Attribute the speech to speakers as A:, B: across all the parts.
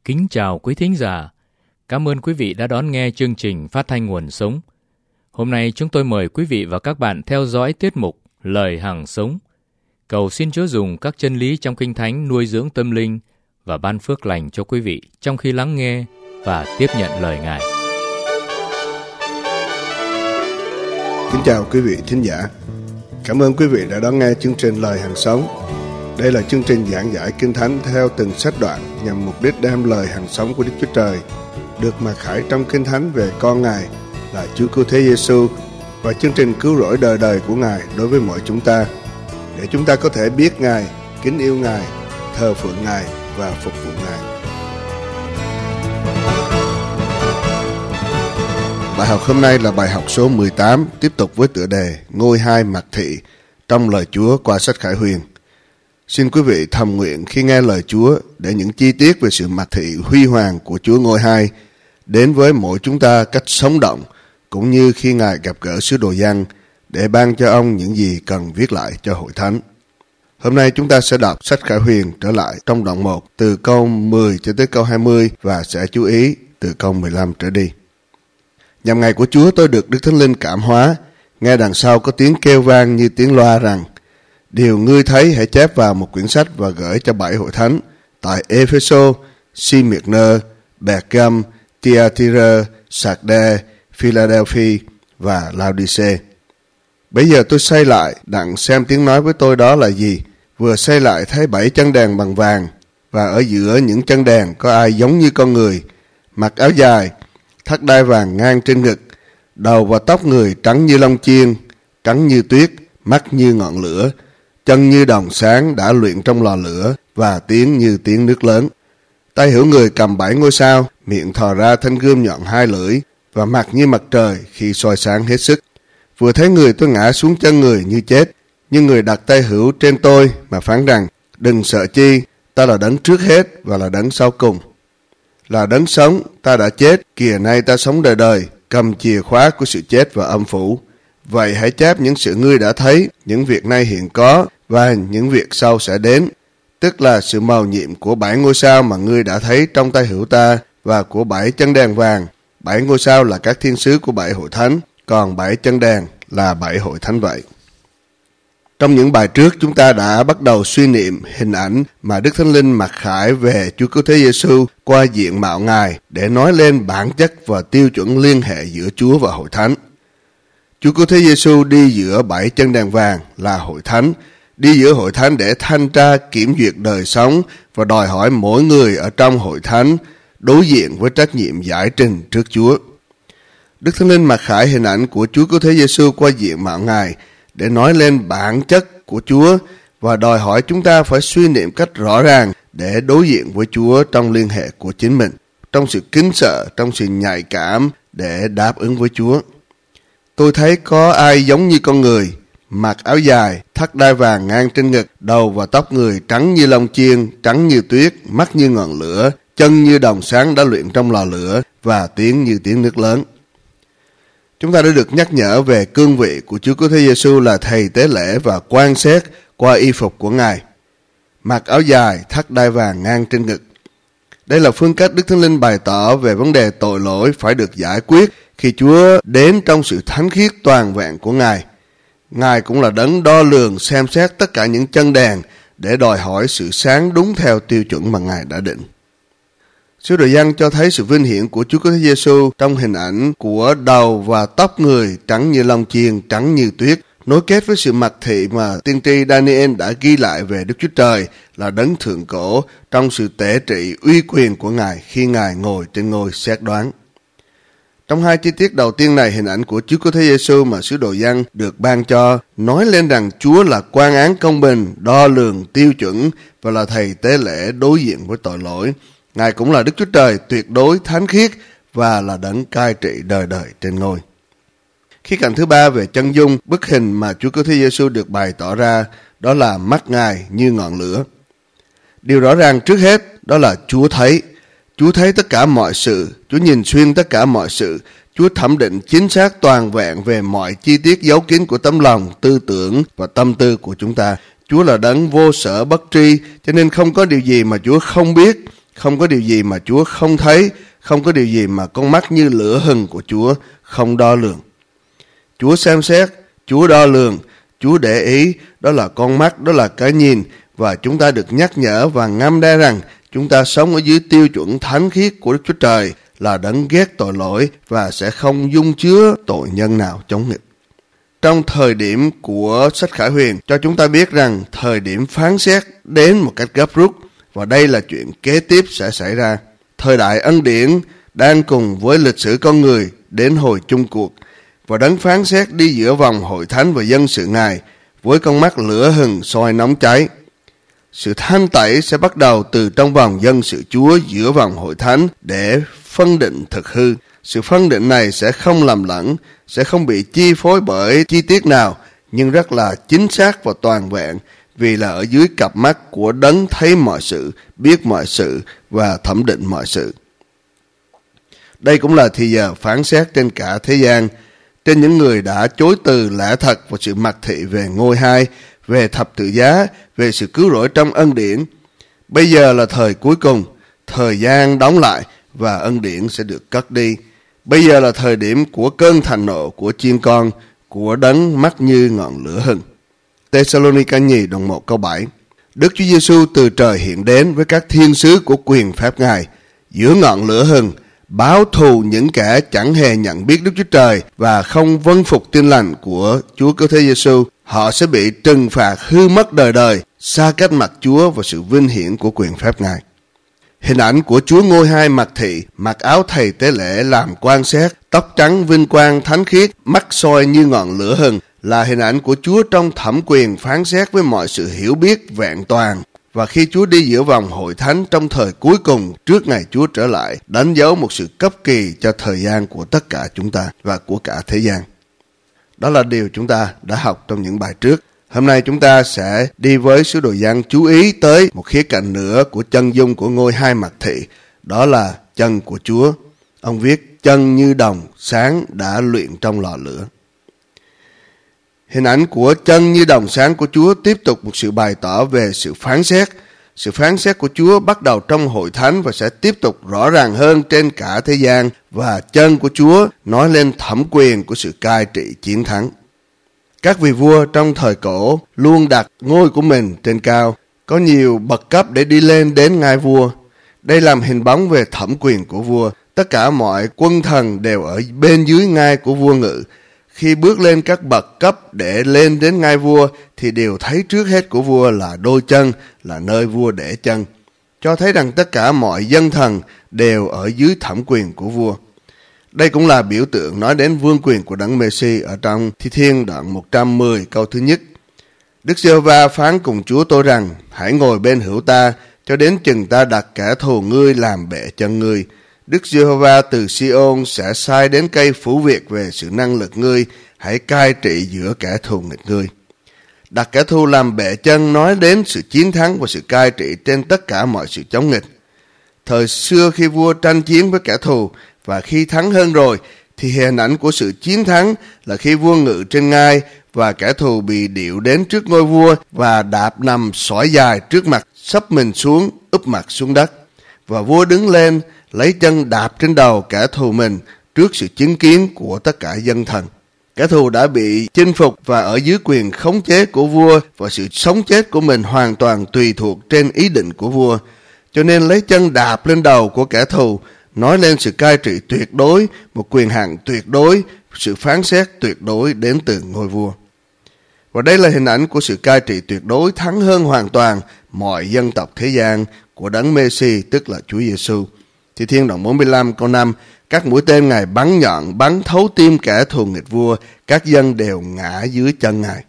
A: Kính chào quý thính giả. Cảm ơn quý vị đã đón nghe chương trình Phát thanh Nguồn Sống. Hôm nay chúng tôi mời quý vị và các bạn theo dõi tiết mục Lời Hằng Sống. Cầu xin Chúa dùng các chân lý trong Kinh Thánh nuôi dưỡng tâm linh và ban phước lành cho quý vị trong khi lắng nghe và tiếp nhận lời Ngài.
B: Kính chào quý vị thính giả. Cảm ơn quý vị đã đón nghe chương trình Lời Hằng Sống. Đây là chương trình giảng giải Kinh Thánh theo từng sách đoạn nhằm mục đích đem lời hằng sống của Đức Chúa Trời được mặc khải trong Kinh Thánh về con Ngài là Chúa Cứu Thế Giêsu và chương trình cứu rỗi đời đời của Ngài đối với mọi chúng ta, để chúng ta có thể biết Ngài, kính yêu Ngài, thờ phượng Ngài và phục vụ Ngài. Bài học hôm nay là bài học số 18, tiếp tục với tựa đề Ngôi hai mặt thị trong lời Chúa qua sách Khải Huyền. Xin quý vị thầm nguyện khi nghe lời Chúa để những chi tiết về sự mặt thị huy hoàng của Chúa Ngôi Hai đến với mỗi chúng ta cách sống động, cũng như khi Ngài gặp gỡ sứ đồ Giăng để ban cho ông những gì cần viết lại cho hội thánh. Hôm nay chúng ta sẽ đọc sách Khải Huyền trở lại trong đoạn 1 từ câu 10 cho tới câu 20 và sẽ chú ý từ câu 15 trở đi. Nhằm ngày của Chúa tôi được Đức Thánh Linh cảm hóa, nghe đằng sau có tiếng kêu vang như tiếng loa rằng: điều ngươi thấy hãy chép vào một quyển sách và gửi cho 7 hội thánh tại Epheso, Smyrna, Pergam, Thyatira, Sardes, Philadelphia và Laodice. Bây giờ tôi xây lại đặng xem tiếng nói với tôi đó là gì. Vừa xây lại thấy 7 chân đèn bằng vàng, và ở giữa những chân đèn có ai giống như con người, mặc áo dài, thắt đai vàng ngang trên ngực, đầu và tóc người trắng như lông chiên, trắng như tuyết, mắt như ngọn lửa, chân như đồng sáng đã luyện trong lò lửa, và tiếng như tiếng nước lớn. Tay hữu người cầm 7 ngôi sao, miệng thò ra thanh gươm nhọn 2 lưỡi, và mặt như mặt trời khi soi sáng hết sức. Vừa thấy người tôi ngã xuống chân người như chết, nhưng người đặt tay hữu trên tôi mà phán rằng: đừng sợ chi, ta là đấng trước hết và là đấng sau cùng. Là đấng sống, ta đã chết, kìa nay ta sống đời đời, cầm chìa khóa của sự chết và âm phủ. Vậy hãy chép những sự ngươi đã thấy, những việc nay hiện có và những việc sau sẽ đến, tức là sự mầu nhiệm của 7 ngôi sao mà ngươi đã thấy trong tay hữu ta, và của 7 chân đèn vàng. 7 ngôi sao là các thiên sứ của 7 hội thánh, còn 7 chân đèn là 7 hội thánh vậy. Trong những bài trước chúng ta đã bắt đầu suy niệm hình ảnh mà Đức Thánh Linh mặc khải về Chúa Cứu Thế Giêsu qua diện mạo Ngài để nói lên bản chất và tiêu chuẩn liên hệ giữa Chúa và hội thánh. Chúa Cứu Thế Giêsu đi giữa 7 chân đèn vàng là hội thánh, đi giữa hội thánh để thanh tra kiểm duyệt đời sống và đòi hỏi mỗi người ở trong hội thánh đối diện với trách nhiệm giải trình trước Chúa. Đức Thánh Linh mặc khải hình ảnh của Chúa Cứu Thế Giêsu qua diện mạo Ngài để nói lên bản chất của Chúa và đòi hỏi chúng ta phải suy niệm cách rõ ràng để đối diện với Chúa trong liên hệ của chính mình, trong sự kính sợ, trong sự nhạy cảm để đáp ứng với Chúa. Tôi thấy có ai giống như con người, mặc áo dài, thắt đai vàng ngang trên ngực, đầu và tóc người trắng như lông chiên, trắng như tuyết, mắt như ngọn lửa, chân như đồng sáng đã luyện trong lò lửa, và tiếng như tiếng nước lớn. Chúng ta đã được nhắc nhở về cương vị của Chúa Cứu Thế Giêsu là thầy tế lễ và quan xét qua y phục của Ngài. Mặc áo dài, thắt đai vàng ngang trên ngực. Đây là phương cách Đức Thánh Linh bày tỏ về vấn đề tội lỗi phải được giải quyết khi Chúa đến trong sự thánh khiết toàn vẹn của Ngài. Ngài cũng là đấng đo lường xem xét tất cả những chân đèn để đòi hỏi sự sáng đúng theo tiêu chuẩn mà Ngài đã định. Sứ đồ Giăng cho thấy sự vinh hiển của Chúa Cứu Thế Giêsu trong hình ảnh của đầu và tóc người trắng như lông chiên, trắng như tuyết, nối kết với sự mặc thị mà tiên tri Daniel đã ghi lại về Đức Chúa Trời là đấng thượng cổ trong sự tể trị uy quyền của Ngài khi Ngài ngồi trên ngôi xét đoán. Trong 2 chi tiết đầu tiên này, hình ảnh của Chúa Cứu Thế Giêsu mà sứ đồ Giăng được ban cho nói lên rằng Chúa là quan án công bình, đo lường tiêu chuẩn và là thầy tế lễ đối diện với tội lỗi. Ngài cũng là Đức Chúa Trời tuyệt đối thánh khiết và là đấng cai trị đời đời trên ngôi. Khía cạnh thứ ba về chân dung, bức hình mà Chúa Cứu Thế Giêsu được bày tỏ ra đó là mắt Ngài như ngọn lửa. Điều rõ ràng trước hết đó là Chúa thấy tất cả mọi sự, Chúa nhìn xuyên tất cả mọi sự, Chúa thẩm định chính xác toàn vẹn về mọi chi tiết giấu kín của tấm lòng, tư tưởng và tâm tư của chúng ta. Chúa là đấng vô sở bất tri, cho nên không có điều gì mà Chúa không biết, Không có điều gì mà Chúa không thấy, không có điều gì mà con mắt như lửa hừng của Chúa không đo lường. Chúa xem xét, Chúa đo lường, Chúa để ý, đó là con mắt, đó là cái nhìn, và chúng ta được nhắc nhở và ngâm đe rằng chúng ta sống ở dưới tiêu chuẩn thánh khiết của Đức Chúa Trời, là đấng ghét tội lỗi và sẽ không dung chứa tội nhân nào chống nghịch. Trong thời điểm của sách Khải Huyền cho chúng ta biết rằng thời điểm phán xét đến một cách gấp rút, và đây là chuyện kế tiếp sẽ xảy ra. Thời đại ân điển đang cùng với lịch sử con người đến hồi chung cuộc, và đấng phán xét đi giữa vòng hội thánh và dân sự Ngài với con mắt lửa hừng soi nóng cháy. Sự thanh tẩy sẽ bắt đầu từ trong vòng dân sự Chúa giữa vòng hội thánh để phân định thực hư. Sự phân định này sẽ không lầm lẫn, sẽ không bị chi phối bởi chi tiết nào, nhưng rất là chính xác và toàn vẹn, vì là ở dưới cặp mắt của đấng thấy mọi sự, biết mọi sự và thẩm định mọi sự. Đây cũng là thì giờ phán xét trên cả thế gian, trên những người đã chối từ lẽ thật và sự mặc thị về ngôi hai, về thập tự giá, về sự cứu rỗi trong ân điển. Bây giờ là thời cuối cùng, thời gian đóng lại và ân điển sẽ được cất đi. Bây giờ là thời điểm của cơn thạnh nộ của chiên con, của đấng mắt như ngọn lửa hừng. Thessalonica nhì đoạn 1 câu 7. Đức Chúa Giêsu từ trời hiện đến với các thiên sứ của quyền phép Ngài giữa ngọn lửa hừng, báo thù những kẻ chẳng hề nhận biết Đức Chúa Trời và không vâng phục tin lành của Chúa Cứu Thế Giêsu. Họ sẽ bị trừng phạt hư mất đời đời, xa cách mặt Chúa và sự vinh hiển của quyền phép Ngài. Hình ảnh của Chúa ngôi hai mặc thị, mặc áo thầy tế lễ làm quan xét, tóc trắng vinh quang thánh khiết, mắt soi như ngọn lửa hừng, là hình ảnh của Chúa trong thẩm quyền phán xét với mọi sự hiểu biết vẹn toàn. Và khi Chúa đi giữa vòng hội thánh trong thời cuối cùng trước ngày Chúa trở lại, đánh dấu một sự cấp kỳ cho thời gian của tất cả chúng ta và của cả thế gian. Đó là điều chúng ta đã học trong những bài trước. Hôm nay chúng ta sẽ đi với sứ đồ Giăng chú ý tới một khía cạnh nữa của chân dung của ngôi hai mặc thị, đó là chân của Chúa. Ông viết chân như đồng sáng đã luyện trong lò lửa. Hình ảnh của chân như đồng sáng của Chúa tiếp tục một sự bày tỏ về sự phán xét. Sự phán xét của Chúa bắt đầu trong hội thánh và sẽ tiếp tục rõ ràng hơn trên cả thế gian, và chân của Chúa nói lên thẩm quyền của sự cai trị chiến thắng. Các vị vua trong thời cổ luôn đặt ngôi của mình trên cao, có nhiều bậc cấp để đi lên đến ngai vua. Đây làm hình bóng về thẩm quyền của vua. Tất cả mọi quân thần đều ở bên dưới ngai của vua ngự. Khi bước lên các bậc cấp để lên đến ngai vua thì đều thấy trước hết của vua là đôi chân, là nơi vua để chân, cho thấy rằng tất cả mọi dân thần đều ở dưới thẩm quyền của vua. Đây cũng là biểu tượng nói đến vương quyền của Đấng Mê-si ở trong Thi Thiên đoạn 110 câu thứ nhất. Đức Giê-hô-va phán cùng Chúa tôi rằng, hãy ngồi bên hữu ta, cho đến chừng ta đặt kẻ thù ngươi làm bệ chân ngươi. Đức Giê-hô-va từ Si-ôn sẽ sai đến cây phủ việc về sự năng lực ngươi, hãy cai trị giữa kẻ thù nghịch ngươi. Đặt kẻ thù làm bệ chân nói đến sự chiến thắng và sự cai trị trên tất cả mọi sự chống nghịch. Thời xưa khi vua tranh chiến với kẻ thù, và khi thắng hơn rồi, thì hình ảnh của sự chiến thắng là khi vua ngự trên ngai và kẻ thù bị điệu đến trước ngôi vua và đạp nằm xõi dài trước mặt, sấp mình xuống, úp mặt xuống đất. Và vua đứng lên, lấy chân đạp trên đầu kẻ thù mình trước sự chứng kiến của tất cả dân thần. Kẻ thù đã bị chinh phục và ở dưới quyền khống chế của vua, và sự sống chết của mình hoàn toàn tùy thuộc trên ý định của vua. Cho nên lấy chân đạp lên đầu của kẻ thù nói lên sự cai trị tuyệt đối, một quyền hạn tuyệt đối, sự phán xét tuyệt đối đến từ ngôi vua. Và đây là hình ảnh của sự cai trị tuyệt đối thắng hơn hoàn toàn mọi dân tộc thế gian của Đấng Mê-si, tức là Chúa Giêsu. Thi Thiên đoạn 45 câu 5, các mũi tên Ngài bắn nhọn, bắn thấu tim kẻ thù nghịch vua, các dân đều ngã dưới chân Ngài.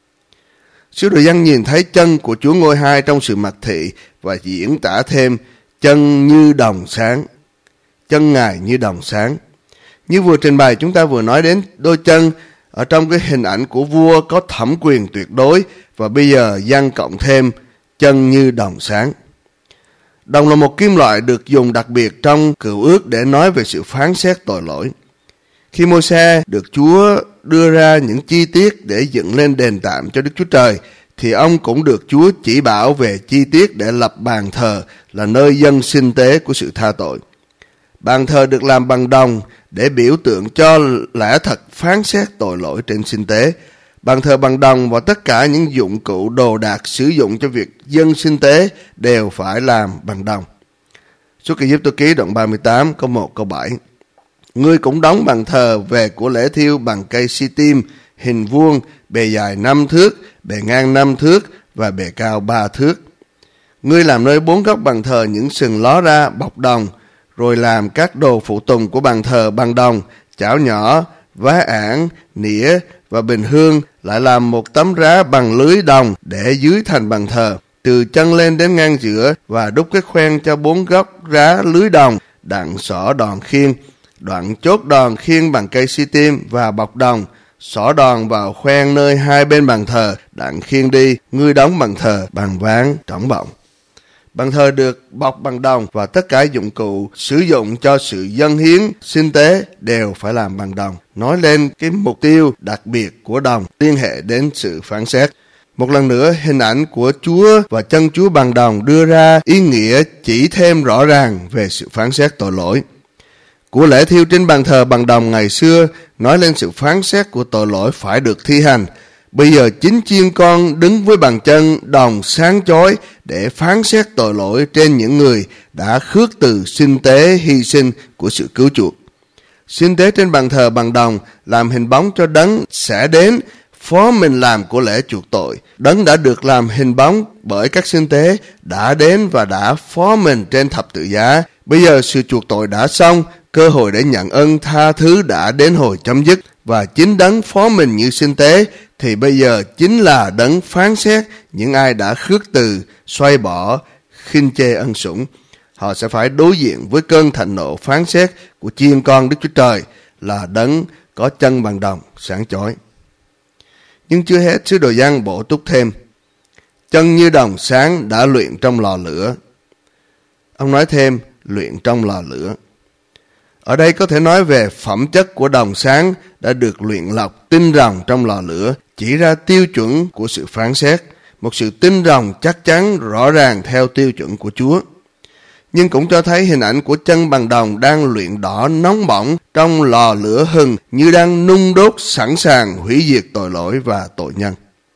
B: Sứ đồ Giăng nhìn thấy chân của Chúa ngôi hai trong sự mặc thị và diễn tả thêm chân như đồng sáng. Chân Ngài như đồng sáng. Như vừa trình bày, chúng ta vừa nói đến đôi chân ở trong cái hình ảnh của vua có thẩm quyền tuyệt đối, và bây giờ Giăng cộng thêm chân như đồng sáng. Đồng là một kim loại được dùng đặc biệt trong Cựu Ước để nói về sự phán xét tội lỗi. Khi Môi-se được Chúa đưa ra những chi tiết để dựng lên đền tạm cho Đức Chúa Trời, thì ông cũng được Chúa chỉ bảo về chi tiết để lập bàn thờ, là nơi dâng sinh tế của sự tha tội. Bàn thờ được làm bằng đồng để biểu tượng cho lẽ thật phán xét tội lỗi trên sinh tế. Bàn thờ bằng đồng và tất cả những dụng cụ đồ đạc sử dụng cho việc dâng sinh tế đều phải làm bằng đồng. Xuất Ai Cập ký đoạn 38 câu 1 câu 7. Ngươi cũng đóng bàn thờ về của lễ thiêu bằng cây si-tim hình vuông, bề dài 5 thước, bề ngang 5 thước và bề cao 3 thước. Ngươi làm nơi 4 góc bàn thờ những sừng ló ra bọc đồng, rồi làm các đồ phụ tùng của bàn thờ bằng đồng, chảo nhỏ, vá ảng, nĩa và bình hương, lại làm một tấm rá bằng lưới đồng để dưới thành bàn thờ, từ chân lên đến ngang giữa, và đúc cái khoen cho 4 góc rá lưới đồng, đặng xỏ đòn khiên, đoạn chốt đòn khiên bằng cây si-tim và bọc đồng, xỏ đòn vào khoen nơi hai bên bàn thờ, đặng khiên đi. Ngươi đóng bàn thờ bằng ván trỏng bọng. Bàn thờ được bọc bằng đồng và tất cả dụng cụ sử dụng cho sự dâng hiến sinh tế đều phải làm bằng đồng, nói lên cái mục tiêu đặc biệt của đồng liên hệ đến sự phán xét. Một lần nữa, hình ảnh của Chúa và chân Chúa bằng đồng đưa ra ý nghĩa chỉ thêm rõ ràng về sự phán xét tội lỗi. Của lễ thiêu trên bàn thờ bằng đồng ngày xưa nói lên sự phán xét của tội lỗi phải được thi hành. Bây giờ chính chiên con đứng với bàn chân đồng sáng chói để phán xét tội lỗi trên những người đã khước từ sinh tế hy sinh của sự cứu chuộc. Sinh tế trên bàn thờ bằng đồng làm hình bóng cho đấng sẽ đến phó mình làm của lễ chuộc tội. Đấng đã được làm hình bóng bởi các sinh tế đã đến và đã phó mình trên thập tự giá. Bây giờ sự chuộc tội đã xong, cơ hội để nhận ân tha thứ đã đến hồi chấm dứt, và chính đấng phó mình như sinh tế thì bây giờ chính là đấng phán xét những ai đã khước từ, xoay bỏ, khinh chê ân sủng. Họ sẽ phải đối diện với cơn thạnh nộ phán xét của chiên con Đức Chúa Trời là đấng có chân bằng đồng sáng chói. Nhưng chưa hết, sứ đồ Giăng bổ túc thêm: chân như đồng sáng đã luyện trong lò lửa. Ông nói thêm luyện trong lò lửa. Ở đây có thể nói về phẩm chất của đồng sáng đã được luyện lọc tinh ròng trong lò lửa, chỉ ra tiêu chuẩn của sự phán xét, một sự tinh ròng chắc chắn rõ ràng theo tiêu chuẩn của Chúa. Nhưng cũng cho thấy hình ảnh của chân bằng đồng đang luyện đỏ nóng bỏng trong lò lửa hừng, như đang nung đốt sẵn sàng hủy diệt tội lỗi và tội nhân.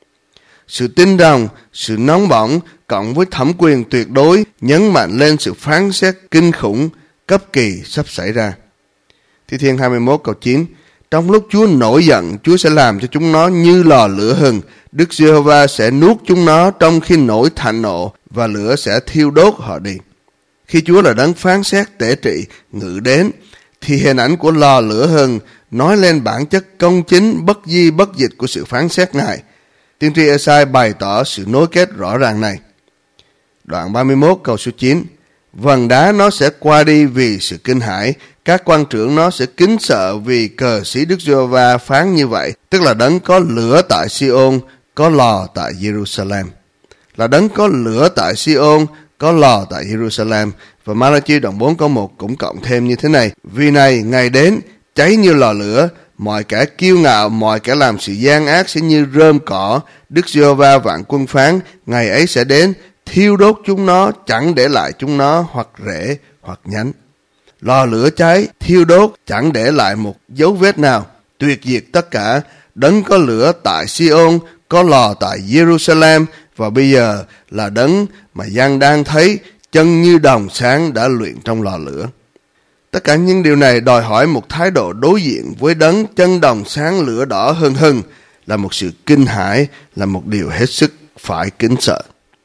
B: Sự tinh ròng, sự nóng bỏng cộng với thẩm quyền tuyệt đối nhấn mạnh lên sự phán xét kinh khủng cấp kỳ sắp xảy ra. Thi Thiên 21 câu 9: trong lúc Chúa nổi giận, Chúa sẽ làm cho chúng nó như lò lửa hừng. Đức Giê-hô-va sẽ nuốt chúng nó trong khi nổi thạnh nộ, và lửa sẽ thiêu đốt họ đi. Khi Chúa là đấng phán xét tể trị ngự đến, thì hình ảnh của lò lửa hừng nói lên bản chất công chính bất di bất dịch của sự phán xét Ngài. Tiên tri Ê-sai bày tỏ sự nối kết rõ ràng này. Đoạn 31 câu số 9: vầng đá nó sẽ qua đi vì sự kinh hãi, các quan trưởng nó sẽ kính sợ vì cờ sĩ Đức Giê-hô-va phán như vậy, tức là đấng có lửa tại Si-ôn, có lò tại Jerusalem. Là đấng có lửa tại Si-ôn, có lò tại Jerusalem. Và Ma-la-chi đoạn 4 câu 1 cũng cộng thêm như thế này: vì này ngày đến cháy như lò lửa, mọi kẻ kiêu ngạo, mọi kẻ làm sự gian ác sẽ như rơm cỏ. Đức Giê-hô-va vạn quân phán, ngày ấy sẽ đến, thiêu đốt chúng nó, chẳng để lại chúng nó hoặc rễ hoặc nhánh. Lò lửa cháy, thiêu đốt, chẳng để lại một dấu vết nào, tuyệt diệt tất cả. Đấng có lửa tại Si-ôn, có lò tại Jerusalem, và bây giờ là đấng mà Giăng đang thấy chân như đồng sáng đã luyện trong lò lửa. Tất cả những điều này đòi hỏi một thái độ đối diện với đấng chân đồng sáng lửa đỏ hừng hừng, là một sự kinh hãi, là một điều hết sức phải kính sợ.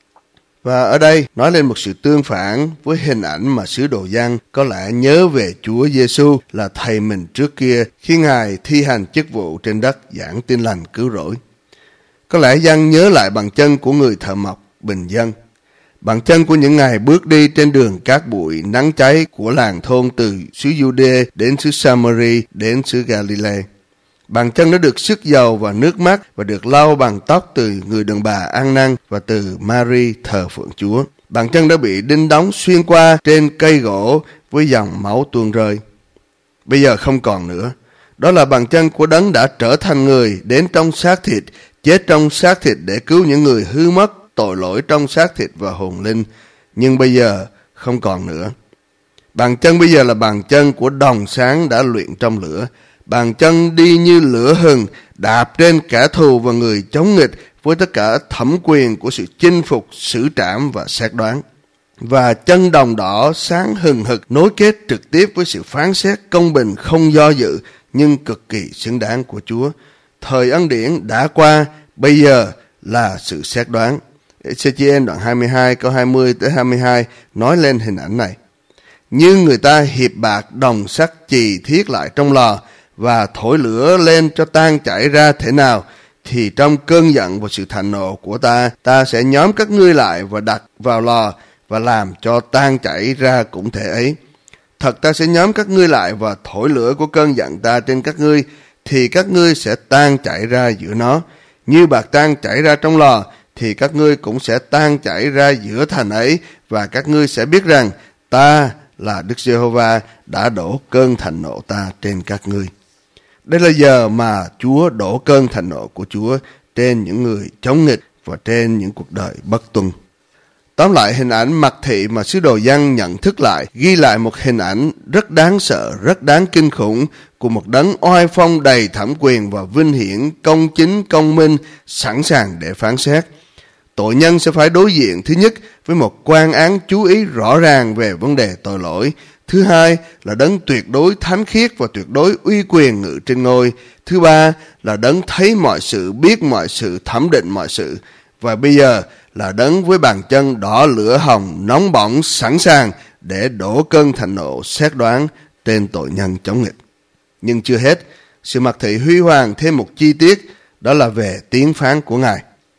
B: Và ở đây nói lên một sự tương phản với hình ảnh mà sứ đồ Giăng có lẽ nhớ về Chúa Giêsu là thầy mình trước kia khi Ngài thi hành chức vụ trên đất giảng tin lành cứu rỗi. Có lẽ Giăng nhớ lại bàn chân của người thợ mộc bình dân, bàn chân của những ngày bước đi trên đường cát bụi nắng cháy của làng thôn từ xứ Giu-đê đến xứ Sa-ma-ri đến xứ Ga-li-lê. Bàn chân đã được sức dầu và nước mắt và được lau bằng tóc từ người đàn bà ăn năn và từ Mary thờ phượng Chúa. Bàn chân đã bị đinh đóng xuyên qua trên cây gỗ với dòng máu tuôn rơi. Bây giờ không còn nữa. Đó là bàn chân của đấng đã trở thành người, đến trong xác thịt, chết trong xác thịt để cứu những người hư mất, tội lỗi trong xác thịt và hồn linh. Nhưng bây giờ không còn nữa. Bàn chân bây giờ là bàn chân của đồng sáng đã luyện trong lửa. Bàn chân đi như lửa hừng, đạp trên kẻ thù và người chống nghịch với tất cả thẩm quyền của sự chinh phục, xử trảm và xét đoán. Và chân đồng đỏ sáng hừng hực nối kết trực tiếp với sự phán xét công bình không do dự nhưng cực kỳ xứng đáng của Chúa. Thời ân điển đã qua, bây giờ là sự xét đoán. Ê-xê-chi-ên đoạn 22 câu 20 tới 22 nói lên hình ảnh này. Như người ta hiệp bạc đồng sắt chì thiết lại trong lò và thổi lửa lên cho tan chảy ra thế nào, thì trong cơn giận và sự thạnh nộ của ta sẽ nhóm các ngươi lại và đặt vào lò và làm cho tan chảy ra cũng thể ấy. Thật ta sẽ nhóm các ngươi lại và thổi lửa của cơn giận ta trên các ngươi, thì các ngươi sẽ tan chảy ra giữa nó. Như bạc tan chảy ra trong lò, thì các ngươi cũng sẽ tan chảy ra giữa thành ấy, và các ngươi sẽ biết rằng ta là Đức Giê-hô-va đã đổ cơn thạnh nộ ta trên các ngươi. Đây là giờ mà Chúa đổ cơn thạnh nộ của Chúa trên những người chống nghịch và trên những cuộc đời bất tuân. Tóm lại, hình ảnh mặc thị mà sứ đồ Giăng nhận thức lại, ghi lại một hình ảnh rất đáng sợ, rất đáng kinh khủng của một đấng oai phong đầy thẩm quyền và vinh hiển, công chính, công minh, sẵn sàng để phán xét. Tội nhân sẽ phải đối diện thứ nhất với một quan án chú ý rõ ràng về vấn đề tội lỗi. Thứ hai là đấng tuyệt đối thánh khiết và tuyệt đối uy quyền ngự trên ngôi. Thứ ba là đấng thấy mọi sự, biết mọi sự, thẩm định mọi sự. Và bây giờ là đấng với bàn chân đỏ lửa hồng, nóng bỏng, sẵn sàng để đổ cơn thạnh nộ xét đoán trên tội nhân chống nghịch. Nhưng chưa hết, sự mặc thị huy hoàng thêm một chi tiết, đó là về tiếng phán của Ngài.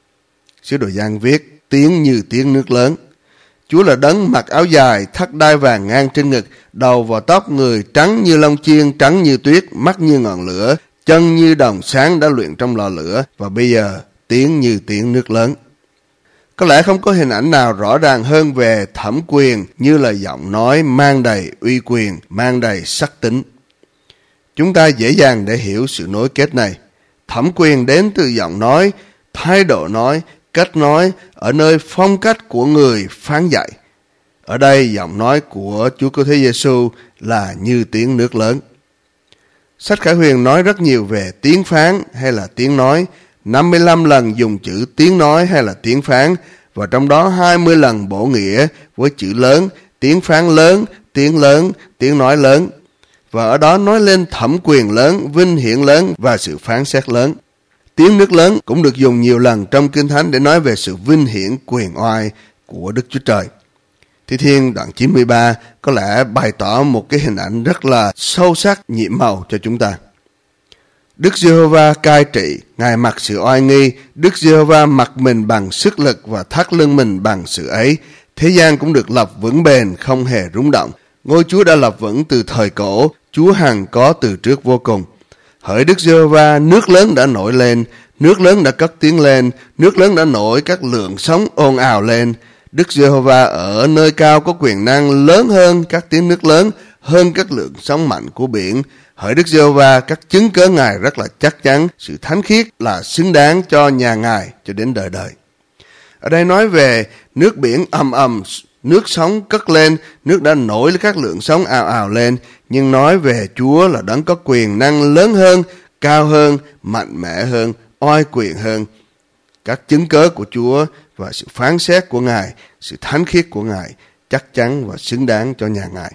B: Sứ đồ Giăng viết, tiếng như tiếng nước lớn. Chúa là đấng mặc áo dài, thắt đai vàng ngang trên ngực, đầu và tóc người trắng như lông chiên, trắng như tuyết, mắt như ngọn lửa, chân như đồng sáng đã luyện trong lò lửa, và bây giờ tiếng như tiếng nước lớn. Có lẽ không có hình ảnh nào rõ ràng hơn về thẩm quyền như là giọng nói mang đầy uy quyền, mang đầy sắc tính. Chúng ta dễ dàng để hiểu sự nối kết này. Thẩm quyền đến từ giọng nói, thái độ nói, cách nói ở nơi phong cách của người phán dạy. Ở đây giọng nói của Chúa Cứu Thế Giêsu là như tiếng nước lớn. Sách Khải Huyền nói rất nhiều về tiếng phán hay là tiếng nói, 55 lần dùng chữ tiếng nói hay là tiếng phán, và trong đó 20 lần bổ nghĩa với chữ lớn, tiếng phán lớn, tiếng nói lớn. Và ở đó nói lên thẩm quyền lớn, vinh hiển lớn và sự phán xét lớn. Tiếng nước lớn cũng được dùng nhiều lần trong Kinh Thánh để nói về sự vinh hiển quyền oai của Đức Chúa Trời. Thi Thiên đoạn 93 có lẽ bày tỏ một cái hình ảnh rất là sâu sắc, nhiệm màu cho chúng ta. Đức Giê-hô-va cai trị, Ngài mặc sự oai nghi, Đức Giê-hô-va mặc mình bằng sức lực và thắt lưng mình bằng sự ấy. Thế gian cũng được lập vững bền, không hề rung động. Ngôi Chúa đã lập vững từ thời cổ, Chúa hằng có từ trước vô cùng. Hỡi Đức Giê-hô-va, nước lớn đã nổi lên, nước lớn đã cất tiếng lên, nước lớn đã nổi, các lượng sóng ồn ào lên. Đức Giê-hô-va ở nơi cao có quyền năng lớn hơn các tiếng nước lớn, hơn các lượng sóng mạnh của biển. Hỡi Đức Giê-hô-va, các chứng cớ Ngài rất là chắc chắn, sự thánh khiết là xứng đáng cho nhà Ngài cho đến đời đời. Ở đây nói về nước biển ầm ầm, nước sóng cất lên, nước đã nổi các lượng sóng ào ào lên, nhưng nói về Chúa là đấng có quyền năng lớn hơn, cao hơn, mạnh mẽ hơn, oai quyền hơn. Các chứng cớ của Chúa và sự phán xét của Ngài, sự thánh khiết của Ngài chắc chắn và xứng đáng cho nhà Ngài.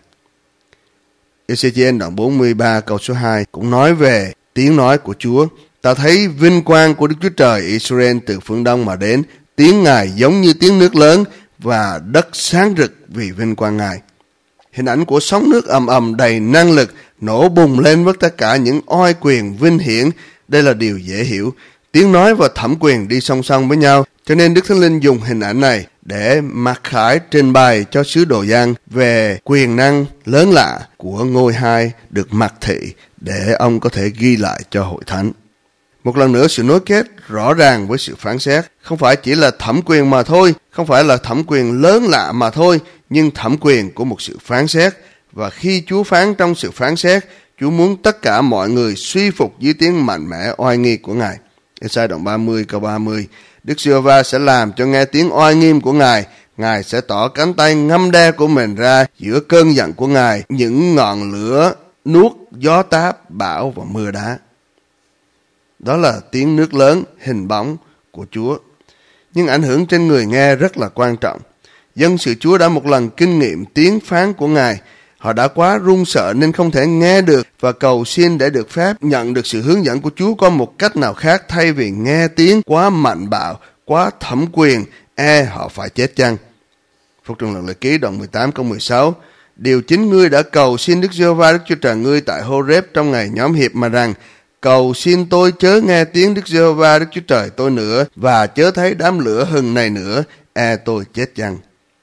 B: Ê-xê-chi-ên đoạn 43 câu số 2 cũng nói về tiếng nói của Chúa. Ta thấy vinh quang của Đức Chúa Trời Israel từ phương đông mà đến, tiếng Ngài giống như tiếng nước lớn và đất sáng rực vì vinh quang Ngài. Hình ảnh của sóng nước ầm ầm đầy năng lực nổ bùng lên với tất cả những oai quyền vinh hiển. Đây là điều dễ hiểu. Tiếng nói và thẩm quyền đi song song với nhau, cho nên Đức Thánh Linh dùng hình ảnh này để mặc khải trình bày cho sứ đồ Giăng về quyền năng lớn lạ của ngôi hai được mặc thị để ông có thể ghi lại cho hội thánh. Một lần nữa, sự nối kết rõ ràng với sự phán xét không phải chỉ là thẩm quyền mà thôi, không phải là thẩm quyền lớn lạ mà thôi, nhưng thẩm quyền của một sự phán xét. Và khi Chúa phán trong sự phán xét, Chúa muốn tất cả mọi người suy phục dưới tiếng mạnh mẽ oai nghi của Ngài. Ê-sai đoạn 30 câu 30, Đức Giê-hô-va sẽ làm cho nghe tiếng oai nghiêm của Ngài Ngài sẽ tỏ cánh tay ngăm đe của mình ra giữa cơn giận của Ngài, những ngọn lửa nuốt gió táp, bão và mưa đá. Đó là tiếng nước lớn, hình bóng của Chúa. Nhưng ảnh hưởng trên người nghe rất là quan trọng. Dân sự Chúa đã một lần kinh nghiệm tiếng phán của Ngài. Họ đã quá run sợ nên không thể nghe được và cầu xin để được phép nhận được sự hướng dẫn của Chúa có một cách nào khác thay vì nghe tiếng quá mạnh bạo, quá thẩm quyền, họ phải chết chăng. Phúc Trương Lần Lệ Ký đoạn 18 câu 16. Điều chính ngươi đã cầu xin Đức Giê-hô-va Đức Chúa Trời ngươi tại Hô-rép trong ngày nhóm hiệp mà rằng: cầu xin tôi chớ nghe tiếng Đức Giê-hô-va Đức Chúa Trời tôi nữa, và chớ thấy đám lửa hừng này nữa, tôi chết chăng.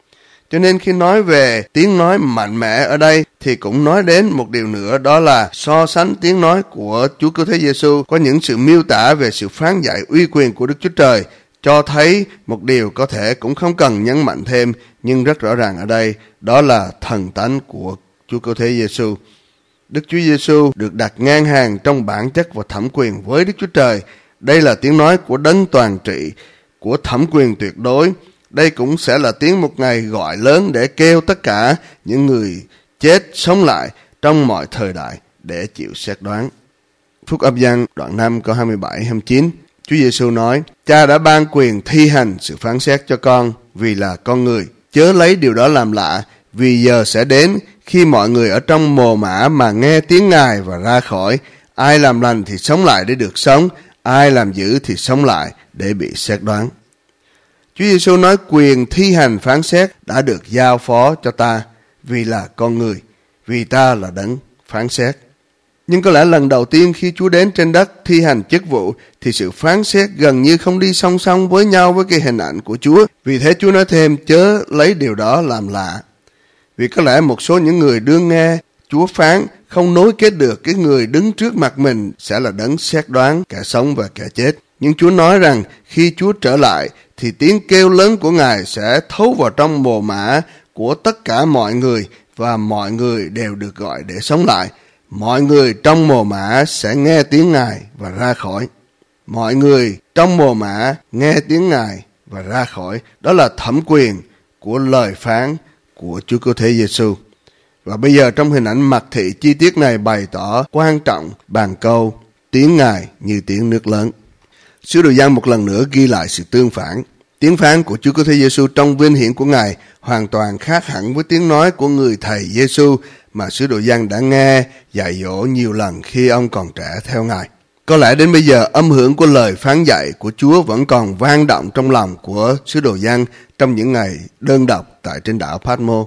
B: Cho nên khi nói về tiếng nói mạnh mẽ ở đây thì cũng nói đến một điều nữa, đó là so sánh tiếng nói của Chúa Cứu Thế Giê-xu có những sự miêu tả về sự phán dạy uy quyền của Đức Chúa Trời, cho thấy một điều có thể cũng không cần nhấn mạnh thêm, nhưng rất rõ ràng ở đây, đó là thần tánh của Chúa Cứu Thế Giê-xu. Đức Chúa Giê-xu được đặt ngang hàng trong bản chất và thẩm quyền với Đức Chúa Trời. Đây là tiếng nói của đấng toàn trị, của thẩm quyền tuyệt đối. Đây cũng sẽ là tiếng một ngày gọi lớn để kêu tất cả những người chết sống lại trong mọi thời đại để chịu xét đoán. Phúc Âm Giăng đoạn 5 câu 27-29. Chúa Giê-xu nói: Cha đã ban quyền thi hành sự phán xét cho con vì là con người. Chớ lấy điều đó làm lạ, vì giờ sẽ đến khi mọi người ở trong mồ mả mà nghe tiếng Ngài và ra khỏi. Ai làm lành thì sống lại để được sống, ai làm dữ thì sống lại để bị xét đoán. Chúa Giê-xu nói quyền thi hành phán xét đã được giao phó cho ta vì là con người, vì ta là đấng phán xét. Nhưng có lẽ lần đầu tiên khi Chúa đến trên đất thi hành chức vụ thì sự phán xét gần như không đi song song với nhau với cái hình ảnh của Chúa. Vì thế Chúa nói thêm: chớ lấy điều đó làm lạ. Vì có lẽ một số những người đương nghe Chúa phán không nối kết được cái người đứng trước mặt mình sẽ là đấng xét đoán kẻ sống và kẻ chết. Nhưng Chúa nói rằng khi Chúa trở lại thì tiếng kêu lớn của Ngài sẽ thấu vào trong mồ mả của tất cả mọi người, và mọi người đều được gọi để sống lại. Mọi người trong mồ mả sẽ nghe tiếng Ngài và ra khỏi. Mọi người trong mồ mả nghe tiếng Ngài và ra khỏi. Đó là thẩm quyền của lời phán của Chúa Cứu Thế Giê-xu. Và bây giờ trong hình ảnh mặt thị chi tiết này bày tỏ quan trọng bằng câu tiếng Ngài như tiếng nước lớn. Sứ đồ Giăng một lần nữa ghi lại sự tương phản. Tiếng phán của Chúa Cứu Thế Giê-xu trong vinh hiển của Ngài hoàn toàn khác hẳn với tiếng nói của người thầy Giê-xu mà sứ đồ Giăng đã nghe dạy dỗ nhiều lần khi ông còn trẻ theo Ngài. Có lẽ đến bây giờ âm hưởng của lời phán dạy của Chúa vẫn còn vang động trong lòng của sứ đồ Giăng trong những ngày đơn độc tại trên đảo Patmos.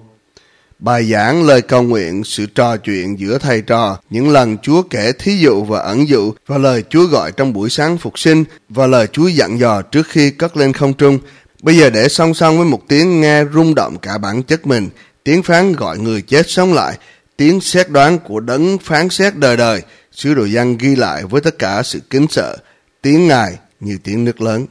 B: Bài giảng, lời cầu nguyện, sự trò chuyện giữa thầy trò, những lần Chúa kể thí dụ và ẩn dụ, và lời Chúa gọi trong buổi sáng phục sinh, và lời Chúa dặn dò trước khi cất lên không trung, bây giờ để song song với một tiếng nghe rung động cả bản chất mình, tiếng phán gọi người chết sống lại, tiếng xét đoán của đấng phán xét đời đời, sứ đồ Giăng ghi lại với tất cả sự kính sợ, tiếng Ngài như tiếng nước lớn.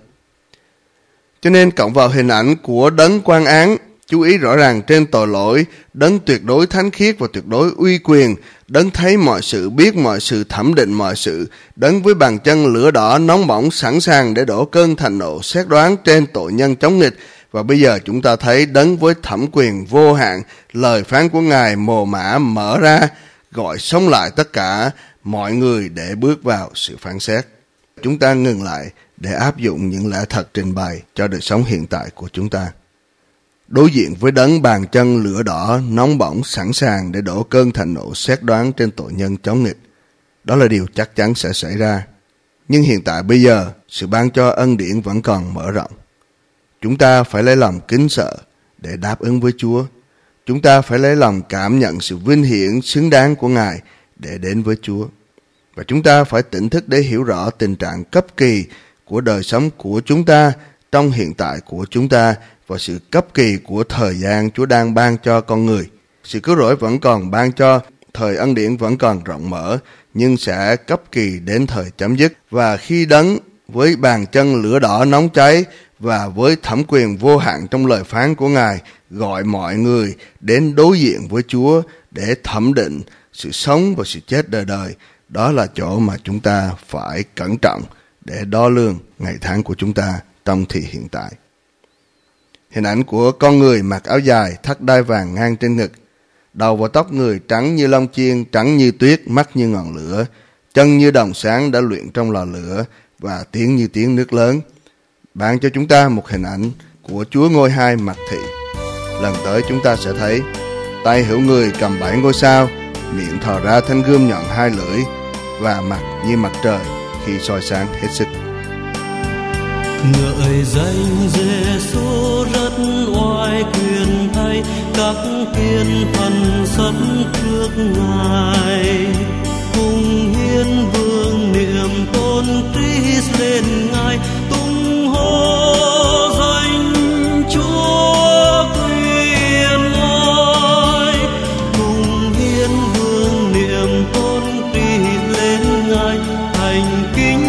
B: Cho nên cộng vào hình ảnh của đấng quan án, chú ý rõ ràng trên tội lỗi, đấng tuyệt đối thánh khiết và tuyệt đối uy quyền, đấng thấy mọi sự, biết mọi sự, thẩm định mọi sự, đấng với bàn chân lửa đỏ nóng bỏng sẵn sàng để đổ cơn thạnh nộ xét đoán trên tội nhân chống nghịch. Và bây giờ chúng ta thấy đấng với thẩm quyền vô hạn, lời phán của Ngài mồ mả mở ra, gọi sống lại tất cả mọi người để bước vào sự phán xét. Chúng ta ngừng lại để áp dụng những lẽ thật trình bày cho đời sống hiện tại của chúng ta. Đối diện với đấng bàn chân lửa đỏ nóng bỏng sẵn sàng để đổ cơn thạnh nộ xét đoán trên tội nhân chống nghịch, đó là điều chắc chắn sẽ xảy ra. Nhưng hiện tại bây giờ, sự ban cho ân điển vẫn còn mở rộng. Chúng ta phải lấy lòng kính sợ để đáp ứng với Chúa. Chúng ta phải lấy lòng cảm nhận sự vinh hiển xứng đáng của Ngài để đến với Chúa. Và chúng ta phải tỉnh thức để hiểu rõ tình trạng cấp kỳ của đời sống của chúng ta trong hiện tại của chúng ta và sự cấp kỳ của thời gian Chúa đang ban cho con người. Sự cứu rỗi vẫn còn ban cho, thời ân điển vẫn còn rộng mở, nhưng sẽ cấp kỳ đến thời chấm dứt. Và khi đấng với bàn chân lửa đỏ nóng cháy và với thẩm quyền vô hạn trong lời phán của Ngài gọi mọi người đến đối diện với Chúa để thẩm định sự sống và sự chết đời đời, đó là chỗ mà chúng ta phải cẩn trọng để đo lường ngày tháng của chúng ta trong thì hiện tại. Hình ảnh của con người mặc áo dài, thắt đai vàng ngang trên ngực. Đầu và tóc người trắng như lông chiên, trắng như tuyết, mắt như ngọn lửa, chân như đồng sáng đã luyện trong lò lửa và tiếng như tiếng nước lớn. Ban cho chúng ta một hình ảnh của Chúa Ngôi Hai Mặt Thị. Lần tới chúng ta sẽ thấy tay hữu người cầm 7 ngôi sao, miệng thò ra thanh gươm nhọn 2 lưỡi và mặt như mặt trời khi soi sáng hết sức.
C: Ngợi danh Giê-xu rất oai quyền thay, các thiên thần sắp trước Ngài, cùng hiến vương niệm tôn Christ lên Ngài, tung hô danh Chúa quyền oai, cùng hiến vương niệm tôn Christ lên Ngài, thành kính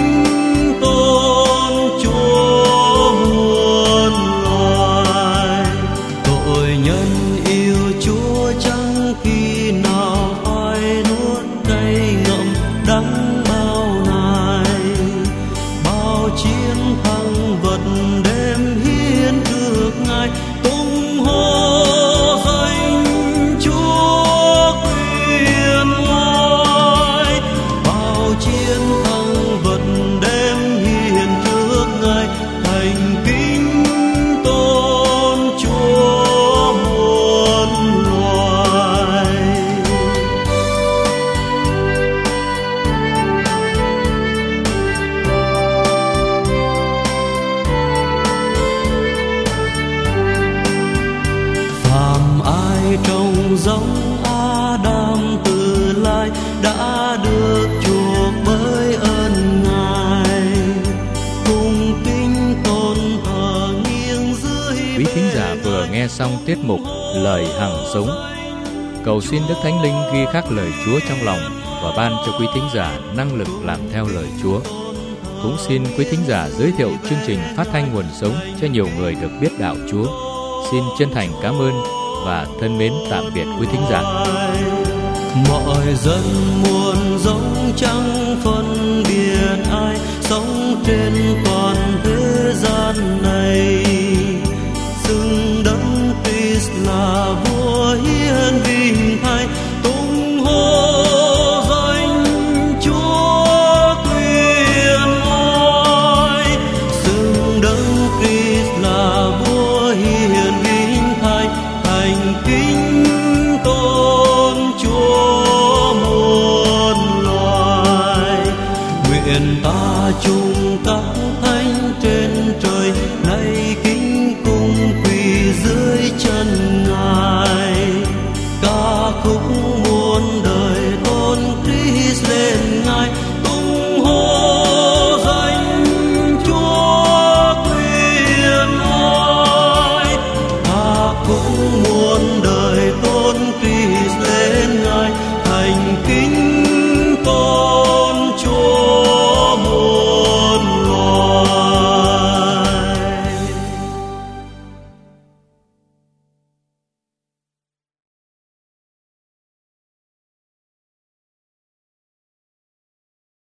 C: giống Adam từ lai đã được chuộc bởi ơn Ngài, cùng kính tôn thờ nghiêng dưới.
A: Quý thính giả vừa nghe xong tiết mục Lời Hằng Sống. Cầu xin Đức Thánh Linh ghi khắc lời Chúa trong lòng và ban cho quý thính giả năng lực làm theo lời Chúa. Cũng xin quý thính giả giới thiệu chương trình phát thanh nguồn sống cho nhiều người được biết đạo Chúa. Xin chân thành cảm ơn và thân mến tạm biệt quý thính giả.
C: Mọi dân muôn giống chẳng phân biệt ai, sống trên toàn thế gian này, xưng đấng Christ là vua hiến vinh thay, tung hô danh Chúa quyền oai, xưng đấng Christ là vua hiến vinh thay, thành kính tôn Chúa muôn loài. Nguyện ta chung các thánh trên trời nay kính cung quỳ dưới chân Ngài, ca khúc muôn đời tôn Christ lên